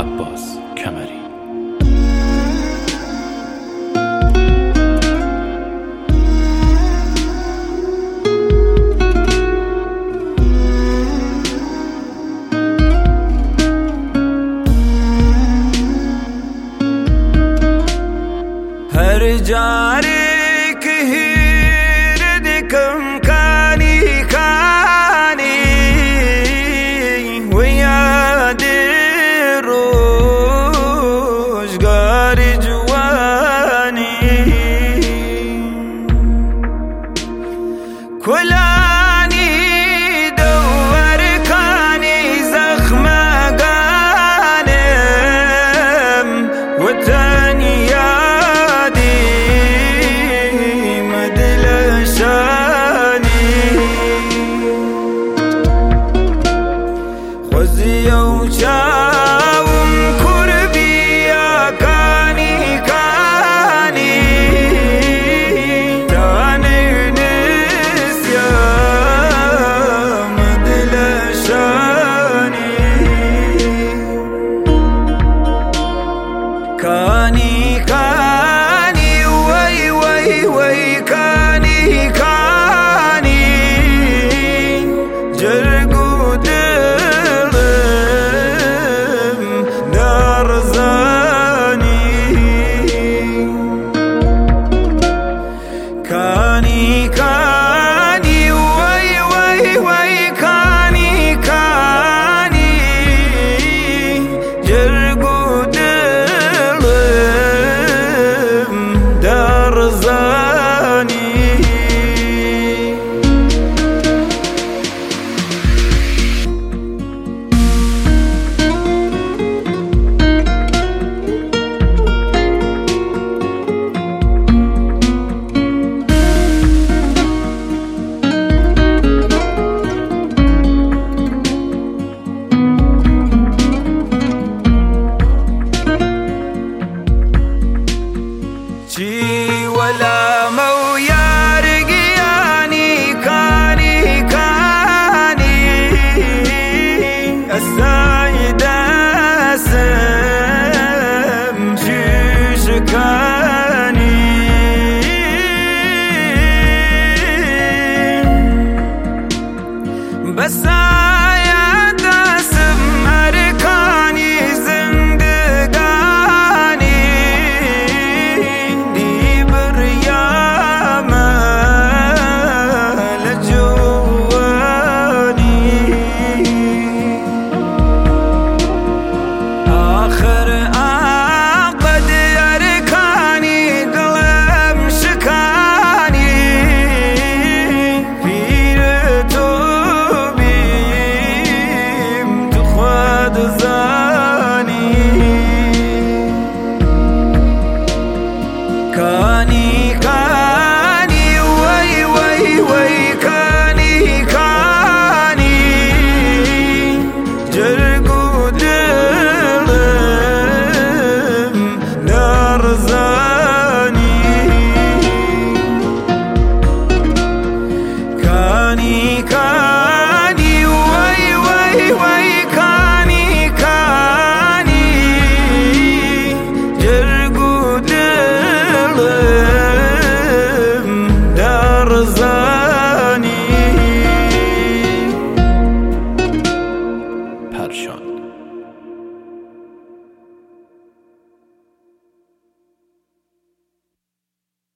عباس کمری. هر جاری که هیر دکم کانی کانی و یاد روزگار جوانی کلانی دور کانی زخم گانم و تنیا خوزیو چاوم کربیا کانی کانی تانی نسیم دلشانی کانی کانی وی وی وی کانی کانی جرگو کانی کانی وی وی وی کانی کانی جرگو دلم در زانی چی ولا مو یارگیانی کانی کانی السای دستم جوش کانی بس کانی کانی وی وی وی کانی کانی جرگو دلم در زانی کانی کانی وی وی وی کانی کانی جرگو در